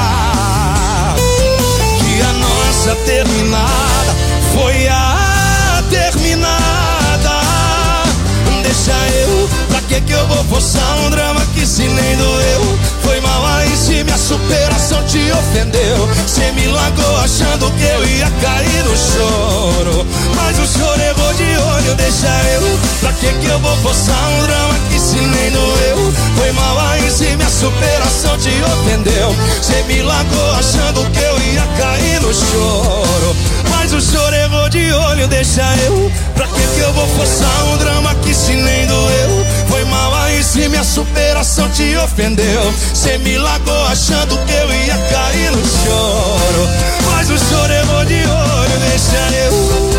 que a nossa terminada foi a terminada. Deixa eu, pra que eu vou forçar um drama que se nem doeu? Foi mal aí se minha superação te ofendeu. Cê me largou achando que eu ia cair no choro, mas o choro errou de olho. Deixa eu, pra que eu vou forçar um drama que se nem doeu? Foi mal aí se minha superação te ofendeu. Cê me largou achando que eu ia cair no choro, mas o choro errou de olho. Deixa eu, pra que eu vou forçar um drama que se nem doeu? Foi mal aí se minha superação te ofendeu. Cê me largou achando que eu ia cair no choro, mas o choro errou de olho. Deixa eu,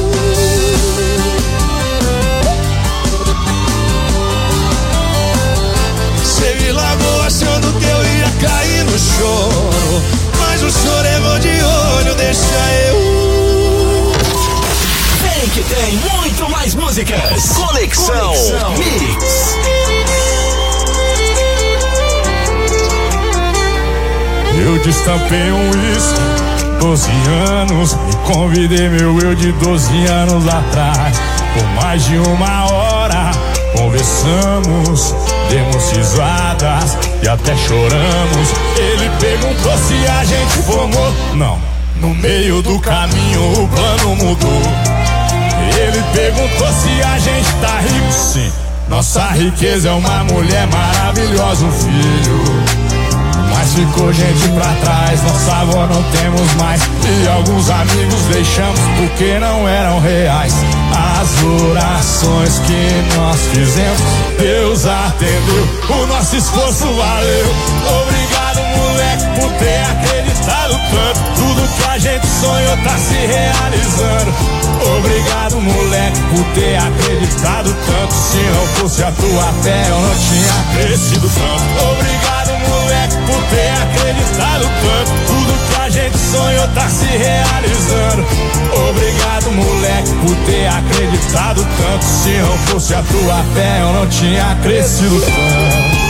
cê me largou achando que eu ia cair no choro, mas o choro errou de olho. Deixa eu. Vem que tem muito mais músicas. Conexão Mix. Eu destampei um uísque, 12 anos. E convidei meu eu de 12 anos atrás. Por mais de uma hora conversamos, demos risadas e até choramos. Ele perguntou se a gente formou. Não, no meio do caminho o plano mudou. Ele perguntou se a gente tá rico. Sim, nossa riqueza é uma mulher maravilhosa, um filho. Mas Mas ficou gente pra trás, nossa avó não temos mais. E alguns amigos deixamos porque não eram reais. As orações que nós fizemos, Deus atendeu, o nosso esforço valeu. Obrigado, moleque, por ter acreditado tanto. Tudo que a gente sonhou tá se realizando. Obrigado, moleque, por ter acreditado tanto. Se não fosse a tua fé, eu não tinha crescido tanto. Obrigado, moleque, por ter acreditado tanto. Tudo que a gente sonhou tá se realizando. Obrigado, moleque, por ter acreditado tanto. Se não fosse a tua fé, eu não tinha crescido tanto.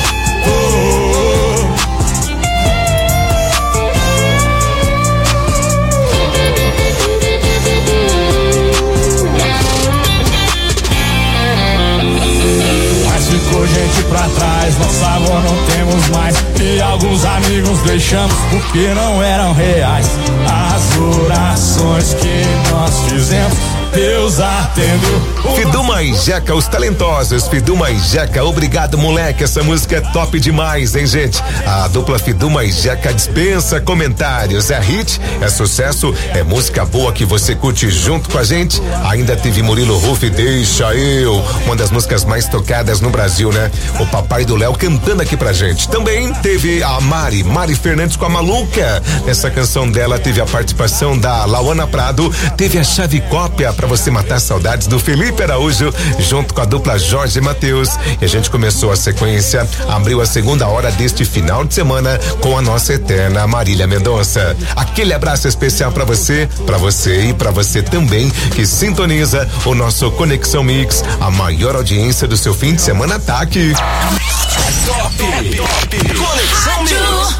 Ficou gente pra trás, nossa avó não temos mais. E alguns amigos deixamos porque não eram reais. As orações que nós fizemos, Deus atendeu. Fiduma e Jeca, os talentosos. Fiduma e Jeca, obrigado, moleque. Essa música é top demais, hein, gente? A dupla Fiduma e Jeca dispensa comentários. É hit, é sucesso, é música boa que você curte junto com a gente. Ainda teve Murilo Ruff, Deixa Eu, uma das músicas mais tocadas no Brasil, né? O papai do Léo cantando aqui pra gente. Também teve a Mari Fernandes com a Maluca. Nessa canção dela teve a participação da Lauana Prado. Teve a chave cópia pra você matar saudades do Felipe Araújo, junto com a dupla Jorge e Matheus. E a gente começou a sequência, abriu a segunda hora deste final de semana com a nossa eterna Marília Mendonça. Aquele abraço especial pra você e pra você também que sintoniza o nosso Conexão Mix. A maior audiência do seu fim de semana tá aqui. Top Conexão Mix.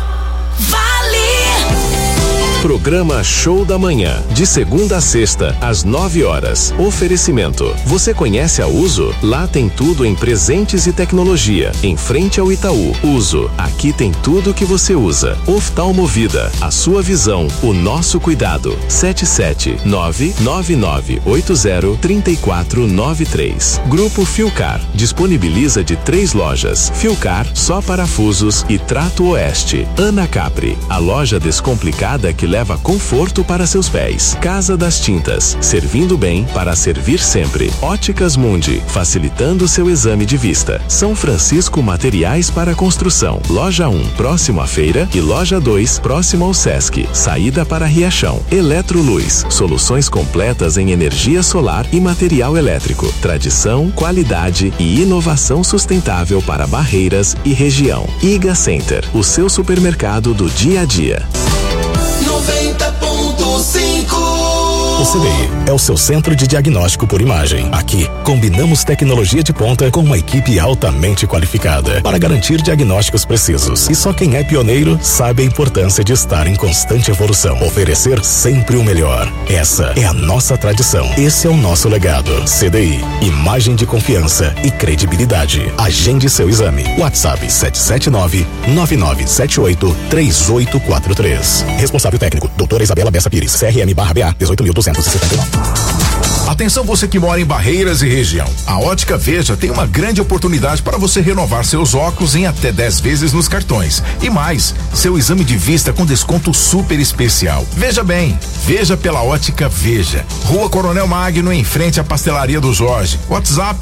Programa Show da Manhã, de segunda a sexta, às 9 horas. Oferecimento. Você conhece a Uso? Lá tem tudo em presentes e tecnologia. Em frente ao Itaú. Uso. Aqui tem tudo que você usa. Oftalmovida. A sua visão, o nosso cuidado. 77999803493. Grupo Filcar. Disponibiliza de 3 lojas. Filcar, só parafusos e Trato Oeste. Ana Capri. A loja descomplicada que leva conforto para seus pés. Casa das Tintas, servindo bem para servir sempre. Óticas Mundi, facilitando seu exame de vista. São Francisco Materiais para Construção. Loja 1, próximo à feira, e Loja 2, próximo ao Sesc. Saída para Riachão. Eletroluz, soluções completas em energia solar e material elétrico. Tradição, qualidade e inovação sustentável para Barreiras e região. Iga Center, o seu supermercado do dia a dia. 90.5. O CDI é o seu centro de diagnóstico por imagem. Aqui, combinamos tecnologia de ponta com uma equipe altamente qualificada para garantir diagnósticos precisos. E só quem é pioneiro sabe a importância de estar em constante evolução. Oferecer sempre o melhor. Essa é a nossa tradição. Esse é o nosso legado. CDI, imagem de confiança e credibilidade. Agende seu exame. WhatsApp 779-9978-3843. Responsável técnico, doutora Isabela Bessa Pires, CRM/BA 18.279. Atenção você que mora em Barreiras e região. A Ótica Veja tem uma grande oportunidade para você renovar seus óculos em até 10 vezes nos cartões. E mais, seu exame de vista com desconto super especial. Veja bem, veja pela Ótica Veja. Rua Coronel Magno, em frente à Pastelaria do Jorge. WhatsApp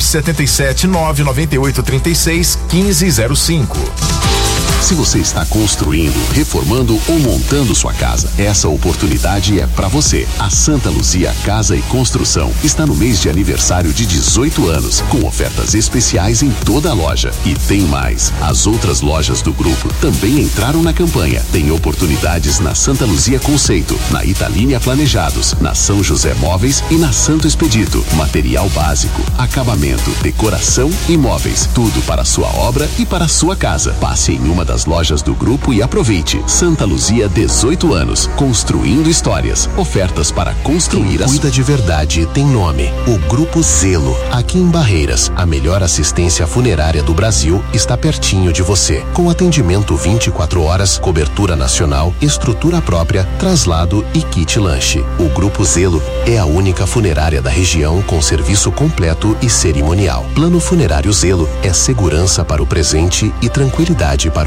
77998361505. Se você está construindo, reformando ou montando sua casa, essa oportunidade é para você. A Santa Luzia Casa e Construção está no mês de aniversário de 18 anos, com ofertas especiais em toda a loja. E tem mais, as outras lojas do grupo também entraram na campanha. Tem oportunidades na Santa Luzia Conceito, na Italínia Planejados, na São José Móveis e na Santo Expedito. Material básico, acabamento, decoração e móveis, tudo para a sua obra e para a sua casa. Passe em uma das lojas do grupo e aproveite. Santa Luzia, 18 anos, construindo histórias. Ofertas para construir. Quem cuida de verdade tem nome: o Grupo Zelo. Aqui em Barreiras, a melhor assistência funerária do Brasil está pertinho de você, com atendimento 24 horas, cobertura nacional, estrutura própria, traslado e kit lanche. O Grupo Zelo é a única funerária da região com serviço completo e cerimonial. Plano Funerário Zelo é segurança para o presente e tranquilidade para o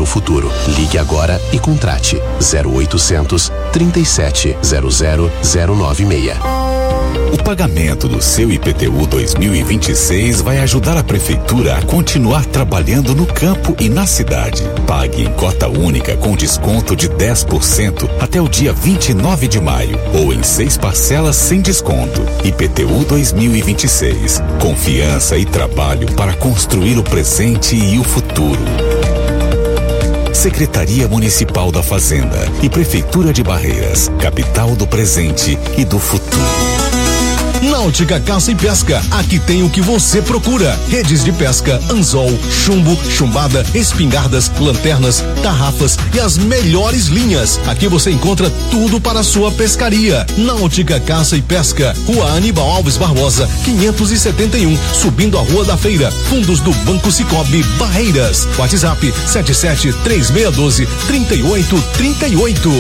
futuro. Ligue agora e contrate 0800 37 00096. O pagamento do seu IPTU 2026 vai ajudar a Prefeitura a continuar trabalhando no campo e na cidade. Pague em cota única com desconto de 10% até o dia 29 de maio ou em 6 parcelas sem desconto. IPTU 2026. Confiança e trabalho para construir o presente e o futuro. Secretaria Municipal da Fazenda e Prefeitura de Barreiras, capital do presente e do futuro. Náutica Caça e Pesca, aqui tem o que você procura: redes de pesca, anzol, chumbo, chumbada, espingardas, lanternas, tarrafas e as melhores linhas. Aqui você encontra tudo para a sua pescaria. Náutica Caça e Pesca, Rua Aníbal Alves Barbosa, 571, subindo a Rua da Feira, fundos do Banco Cicobi, Barreiras. WhatsApp 773612-3838.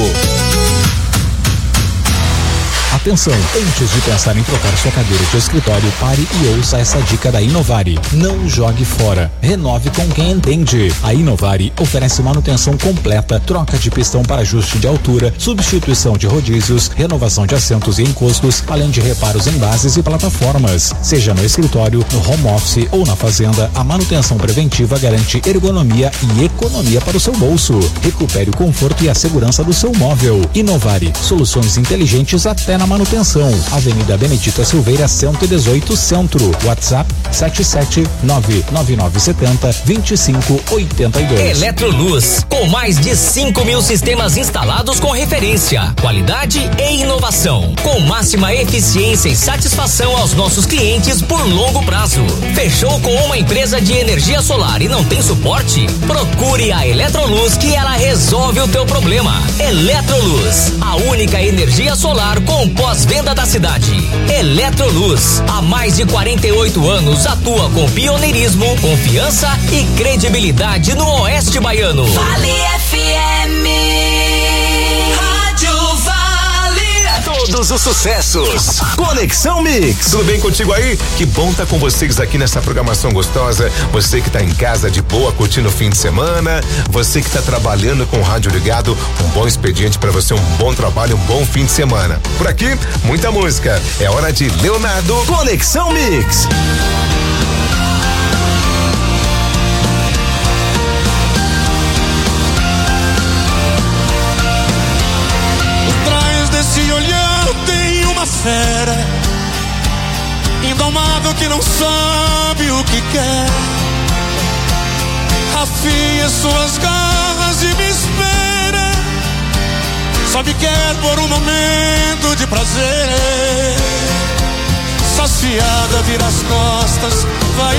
Atenção, antes de pensar em trocar sua cadeira de escritório, pare e ouça essa dica da Inovari. Não jogue fora, renove com quem entende. A Inovari oferece manutenção completa, troca de pistão para ajuste de altura, substituição de rodízios, renovação de assentos e encostos, além de reparos em bases e plataformas. Seja no escritório, no home office ou na fazenda, a manutenção preventiva garante ergonomia e economia para o seu bolso. Recupere o conforto e a segurança do seu móvel. Inovari, soluções inteligentes até na manutenção. Avenida Benedita Silveira, 118 Centro. WhatsApp 77999702582. Eletroluz, com mais de 5.000 sistemas instalados com referência, qualidade e inovação, com máxima eficiência e satisfação aos nossos clientes por longo prazo. Fechou com uma empresa de energia solar e não tem suporte? Procure a Eletroluz que ela resolve o teu problema. Eletroluz, a única energia solar com pós-venda da cidade. Eletroluz, há mais de 48 anos atua com pioneirismo, confiança e credibilidade no Oeste Baiano. Vale FM, Rádio Vale. Todos os sucessos. Conexão Mix. Tudo bem contigo aí? Que bom estar com vocês aqui nessa programação gostosa. Você que tá em casa de boa, curtindo o fim de semana. Você que tá trabalhando com o rádio ligado. Um bom expediente para você, um bom trabalho, um bom fim de semana. Por aqui, muita música. É hora de Leonardo. Conexão Mix. Fera, indomável que não sabe o que quer, afia suas garras e me espera, só me quer por um momento de prazer. Saciada vira as costas, vai